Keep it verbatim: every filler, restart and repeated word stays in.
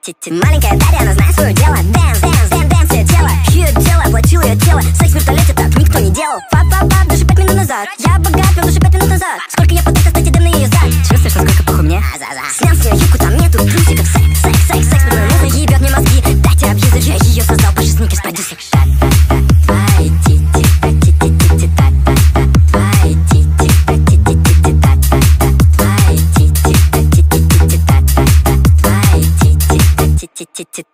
Маленькая Дарья, она знает свое дело. Дэнс, дэнс, дэнс, дэнс, ее тело. Ее дело, оплатил ее тело. Секс в вертолете так никто не делал. Пап-пап-пап, даже пять минут назад. Я богат, но даже пять минут назад. Сколько я потратил, кстати, дым на ее зад. Чувствуешь, насколько похуй мне? Снял с нее юбку, там нету трусиков. Секс, секс, секс, секс, под мою музыку ебет мне мозги. Дайте абьюзер, я ее создал, Паша Сникерс, продюсер. Ти-ти-ти